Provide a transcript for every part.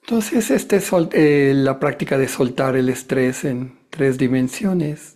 Entonces, la práctica de soltar el estrés en tres dimensiones.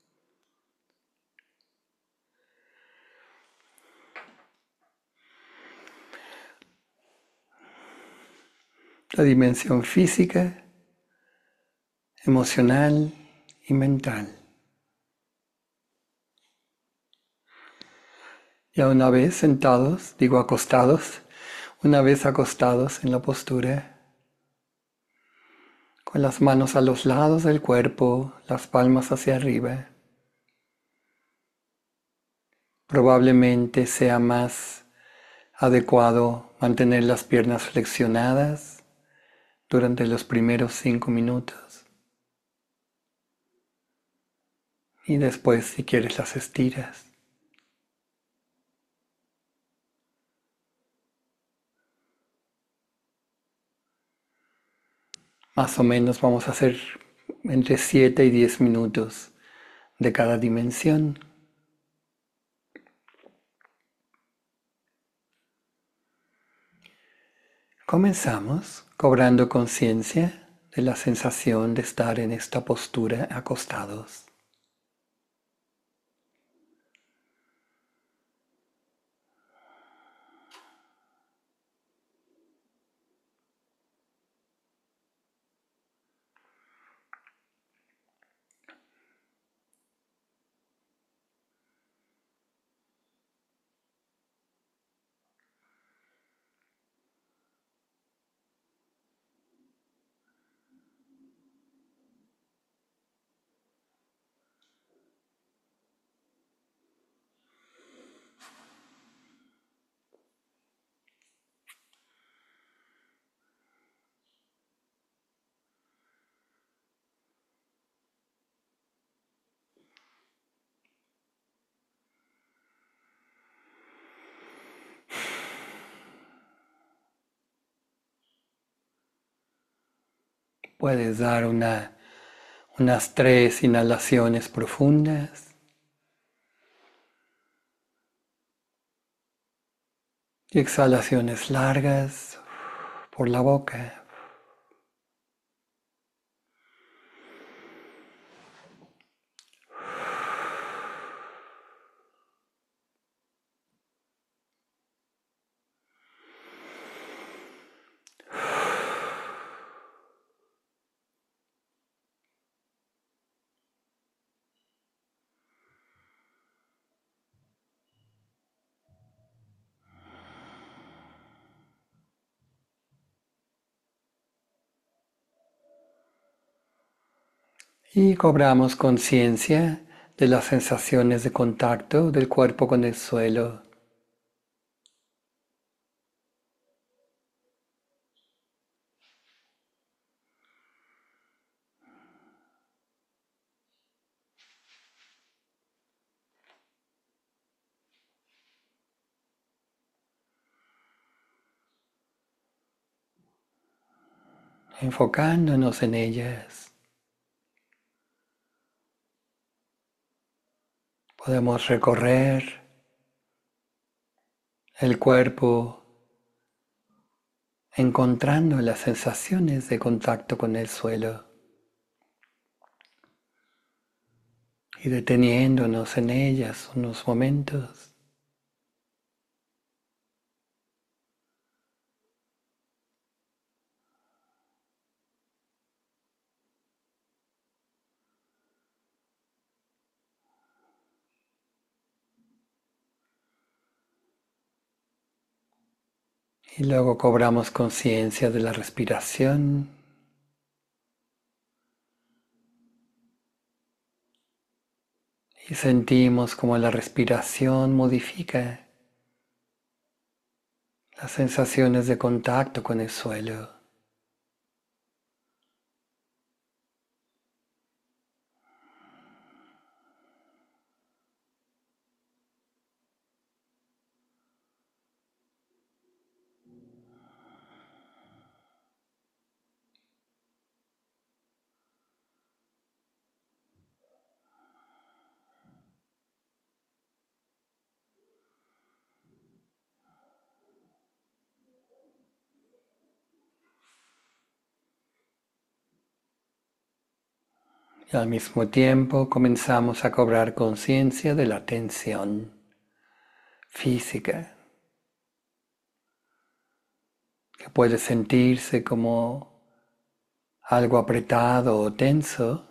La dimensión física, emocional y mental. Ya una vez sentados, digo acostados, una vez acostados en la postura, con las manos a los lados del cuerpo, las palmas hacia arriba, probablemente sea más adecuado mantener las piernas flexionadas durante los primeros 5 minutos y después, si quieres, las estiras. Más o menos vamos a hacer entre 7 y 10 minutos de cada dimensión. Comenzamos cobrando conciencia de la sensación de estar en esta postura acostados. Puedes dar unas 3 inhalaciones profundas y exhalaciones largas por la boca. Y cobramos conciencia de las sensaciones de contacto del cuerpo con el suelo, enfocándonos en ellas. Podemos recorrer el cuerpo encontrando las sensaciones de contacto con el suelo y deteniéndonos en ellas unos momentos. Y luego cobramos conciencia de la respiración y sentimos como la respiración modifica las sensaciones de contacto con el suelo. Y al mismo tiempo comenzamos a cobrar conciencia de la tensión física, que puede sentirse como algo apretado o tenso,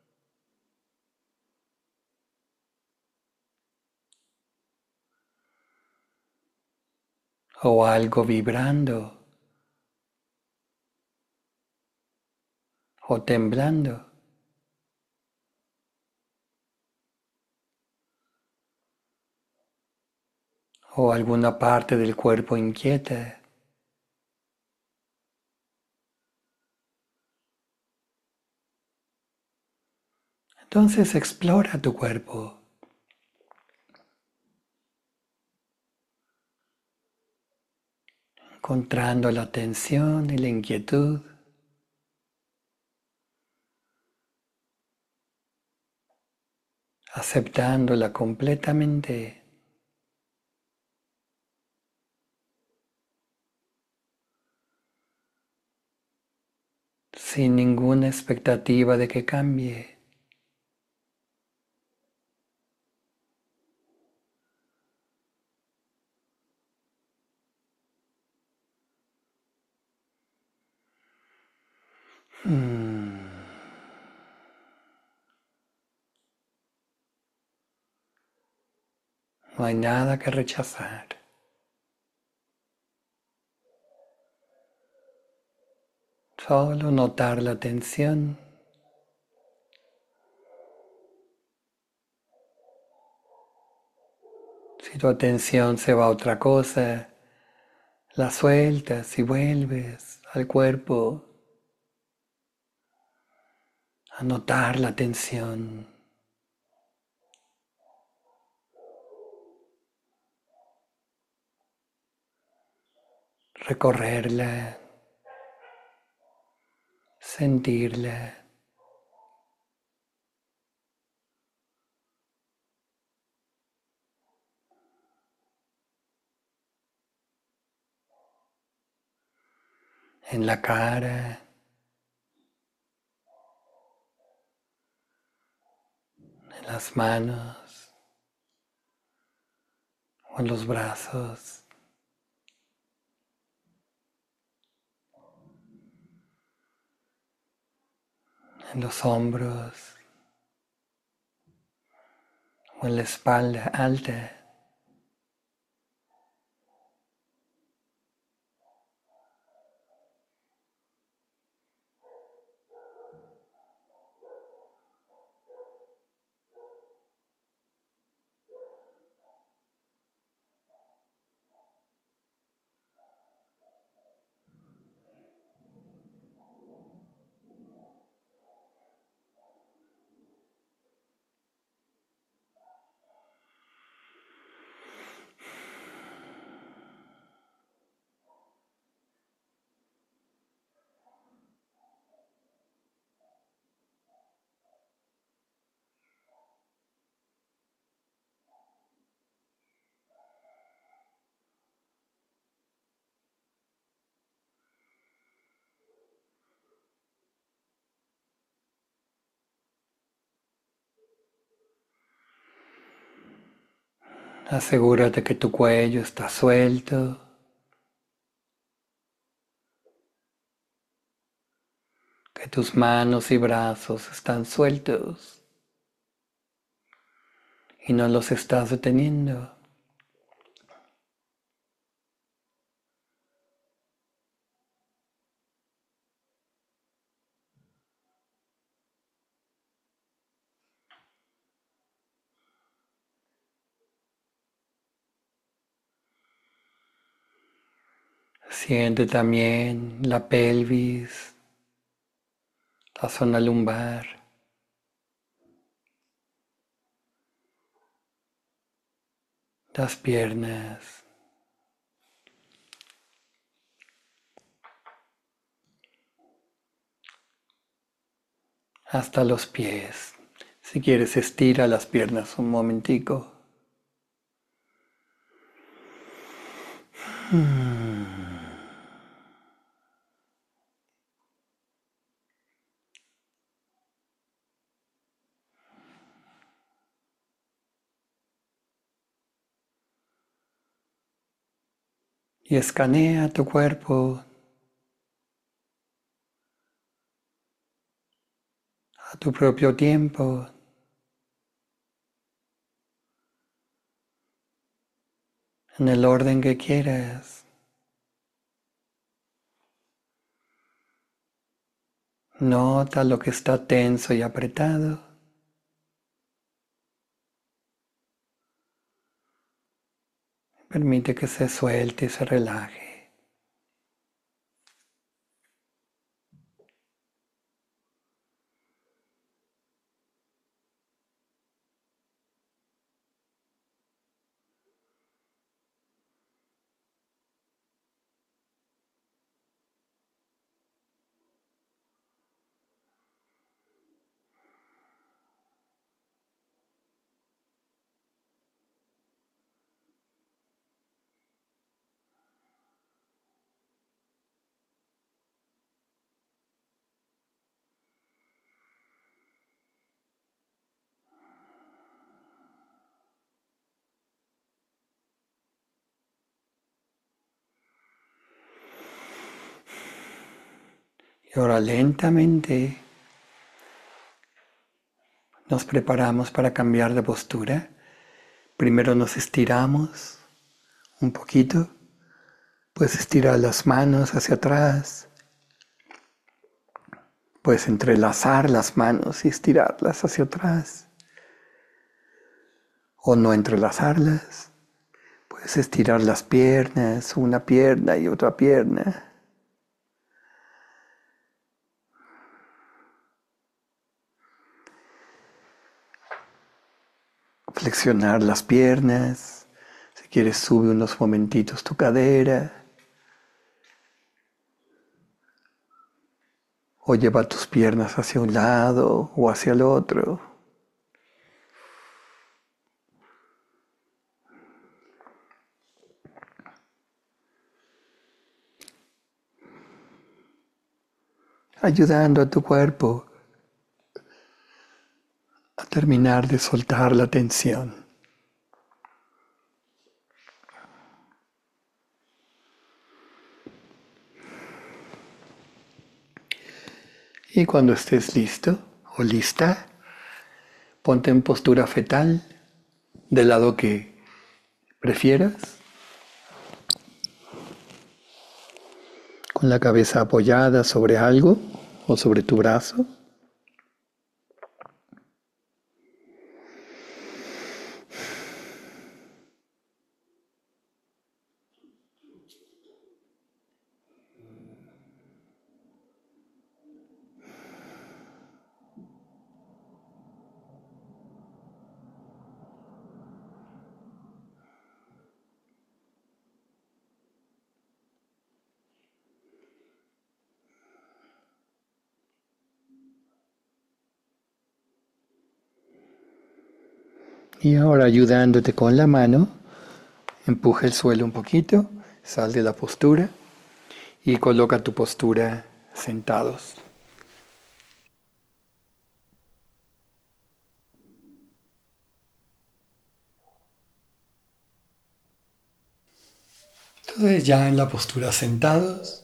o algo vibrando o temblando, o alguna parte del cuerpo inquieta. Entonces explora tu cuerpo, encontrando la tensión y la inquietud, aceptándola completamente. Sin ninguna expectativa de que cambie. No hay nada que rechazar. Solo notar la tensión. Si tu atención se va a otra cosa, la sueltas y vuelves al cuerpo a notar la tensión. Recorrerla, sentirla. En la cara, en las manos o en los brazos, en los hombros o en la espalda alta. Asegúrate que tu cuello está suelto, que tus manos y brazos están sueltos y no los estás deteniendo. Siente también la pelvis, la zona lumbar, las piernas, hasta los pies. Si quieres, estira las piernas un momentico. y escanea tu cuerpo a tu propio tiempo, en el orden que quieras. Nota lo que está tenso y apretado. Permite que se suelte y se relaje. Y ahora lentamente nos preparamos para cambiar de postura. Primero nos estiramos un poquito. Puedes estirar las manos hacia atrás. Puedes entrelazar las manos y estirarlas hacia atrás. O no entrelazarlas. Puedes estirar las piernas, una pierna y otra pierna. Flexionar las piernas. Si quieres, sube unos momentitos tu cadera. O lleva tus piernas hacia un lado o hacia el otro. Ayudando a tu cuerpo a terminar de soltar la tensión. Y cuando estés listo o lista, ponte en postura fetal del lado que prefieras, con la cabeza apoyada sobre algo o sobre tu brazo. Y ahora ayudándote con la mano, empuja el suelo un poquito, sal de la postura y coloca tu postura sentados. Entonces ya en la postura sentados,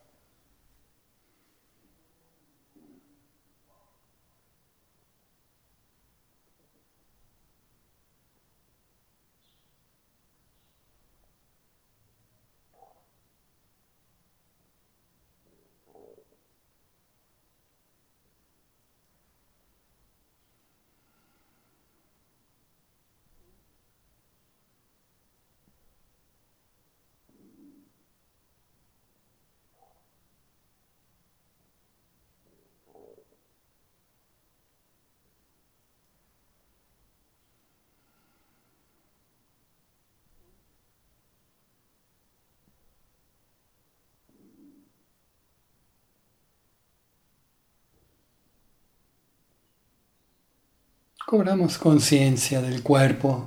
cobramos conciencia del cuerpo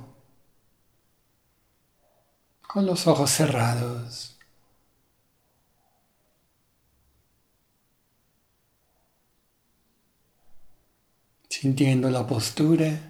con los ojos cerrados. Sintiendo la postura,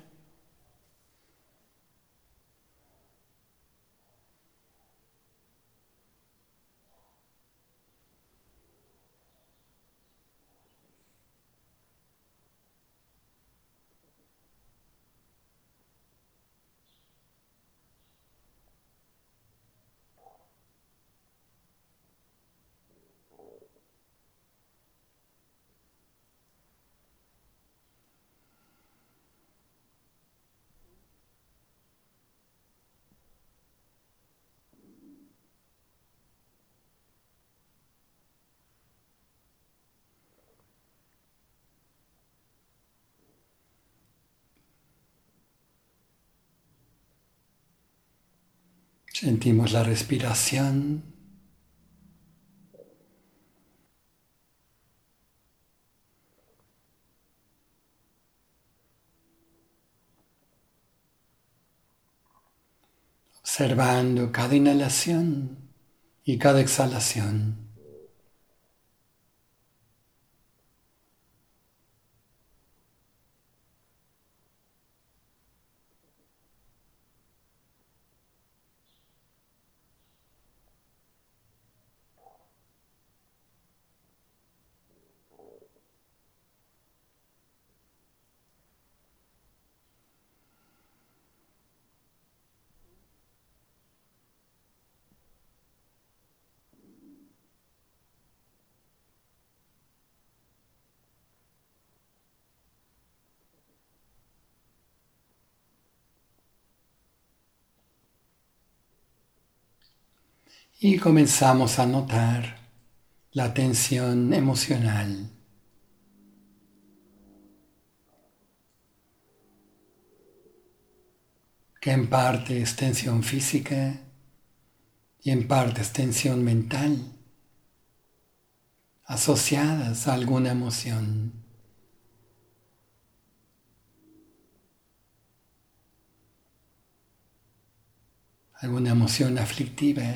Sentimos la respiración. Observando cada inhalación y cada exhalación. Y comenzamos a notar la tensión emocional, que en parte es tensión física y en parte es tensión mental, asociadas a alguna emoción. Alguna emoción aflictiva.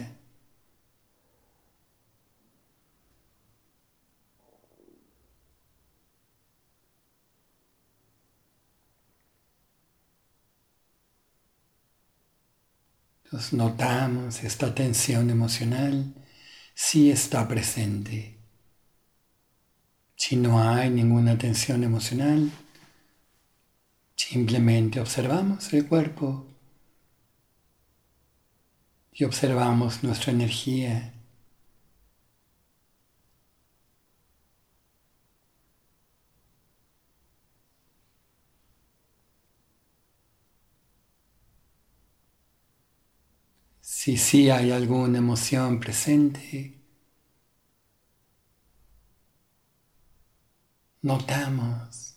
Entonces notamos esta tensión emocional si está presente. Si no hay ninguna tensión emocional, simplemente observamos el cuerpo y observamos nuestra energía. Si sí hay alguna emoción presente, notamos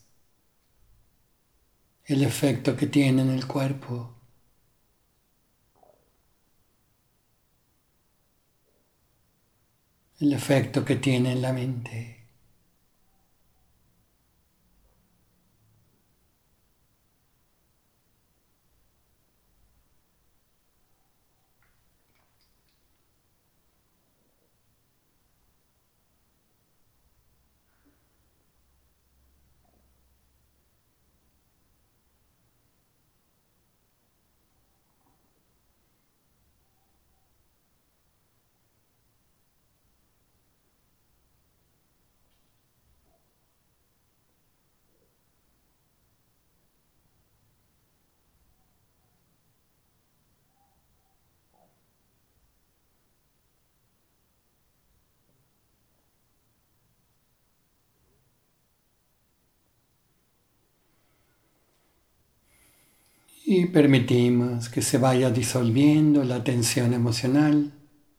el efecto que tiene en el cuerpo. El efecto que tiene en la mente. Y permitimos que se vaya disolviendo la tensión emocional.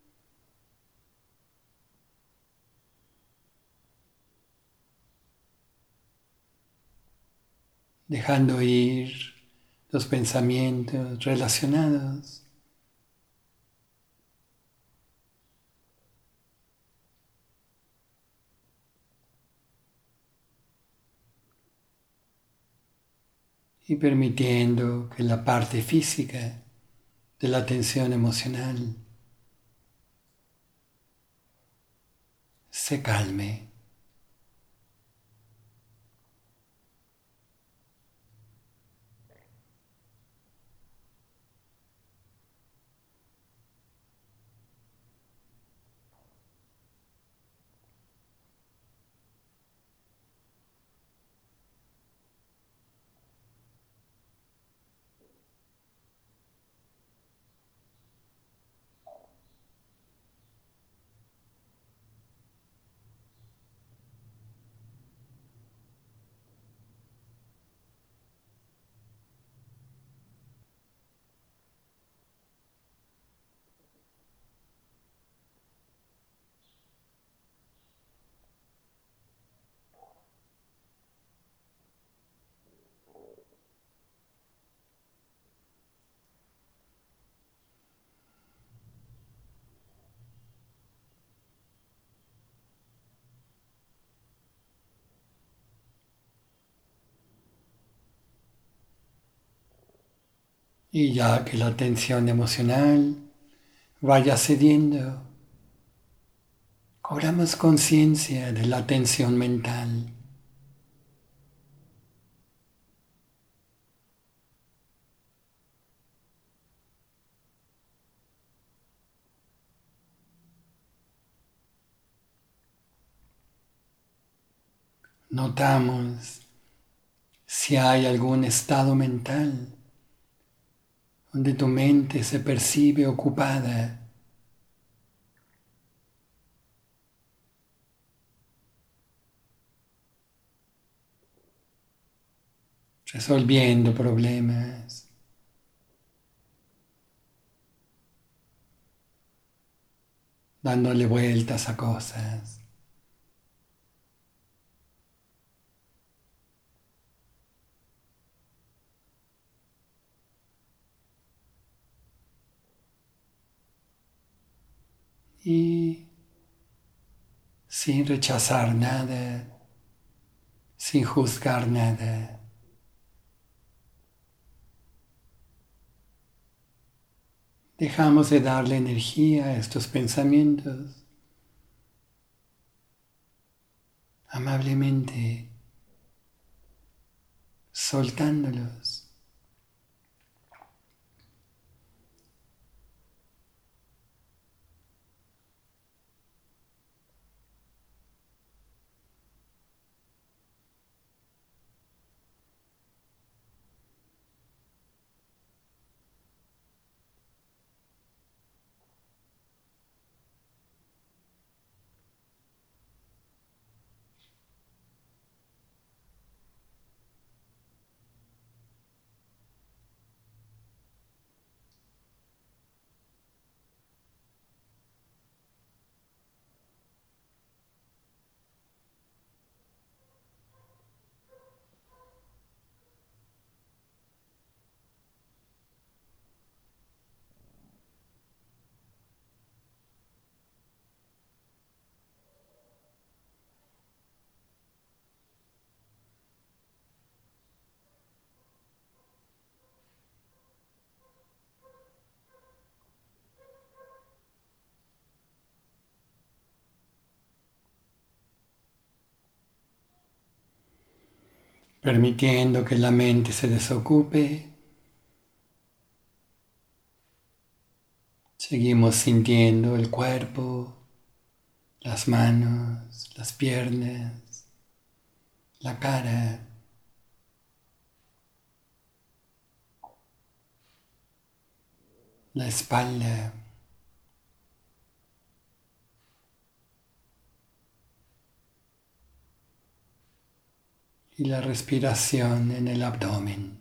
Dejando ir los pensamientos relacionados. Y permitiendo que la parte física de la tensión emocional se calme. Y ya que la tensión emocional vaya cediendo, cobramos conciencia de la tensión mental. Notamos si hay algún estado mental donde tu mente se percibe ocupada, resolviendo problemas, dándole vueltas a cosas. Y sin rechazar nada, sin juzgar nada, dejamos de darle energía a estos pensamientos amablemente, soltándolos. Permitiendo que la mente se desocupe, seguimos sintiendo el cuerpo, las manos, las piernas, la cara, la espalda y la respiración en el abdomen.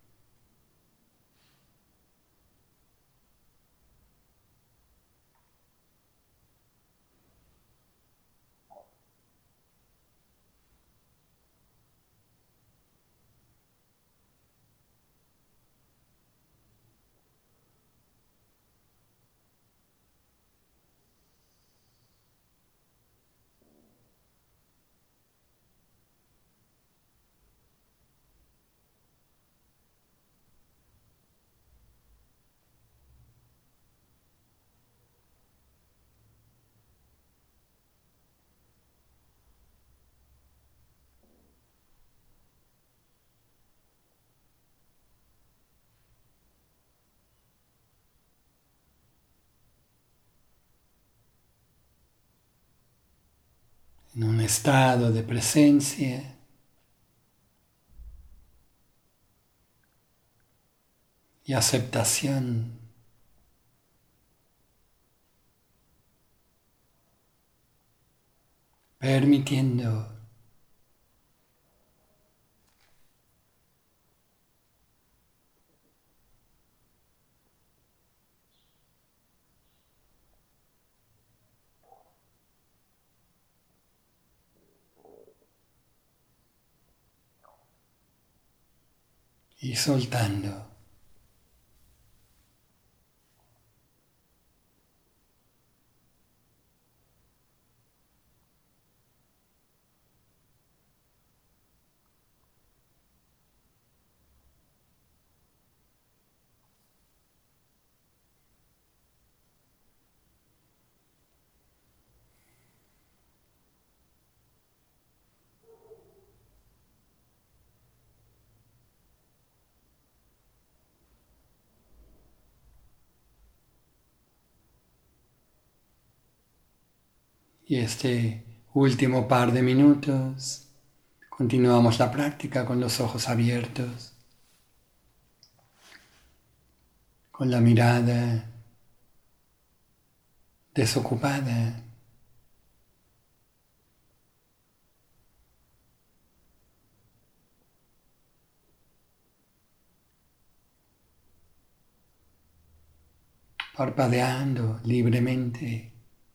En un estado de presencia y aceptación, permitiendo y soltando. Y este último par de minutos continuamos la práctica con los ojos abiertos, con la mirada desocupada. Parpadeando libremente.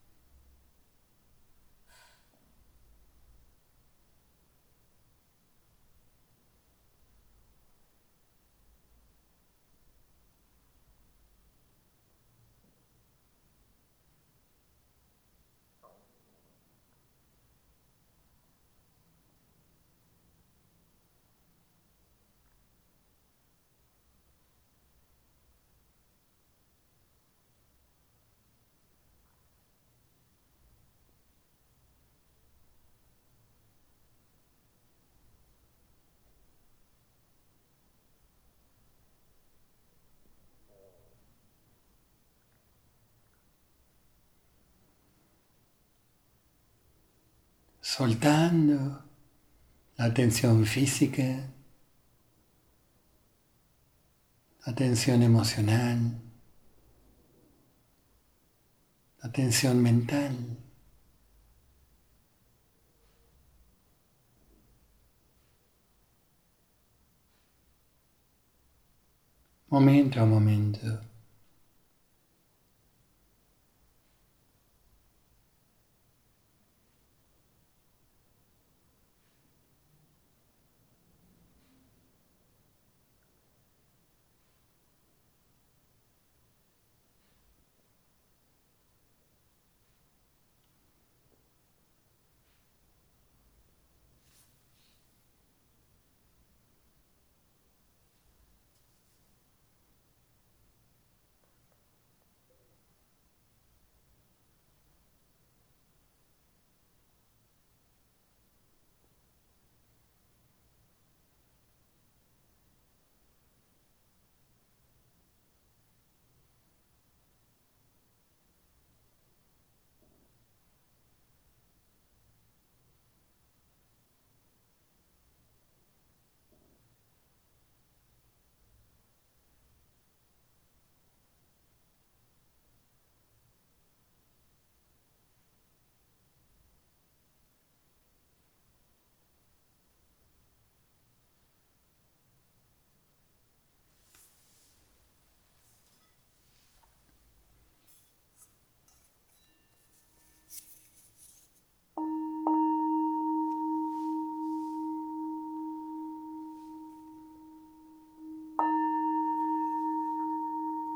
Soltando la tensión física, la tensión emocional, la tensión mental. Momento a momento.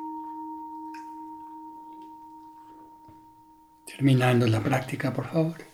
Terminando la práctica, por favor.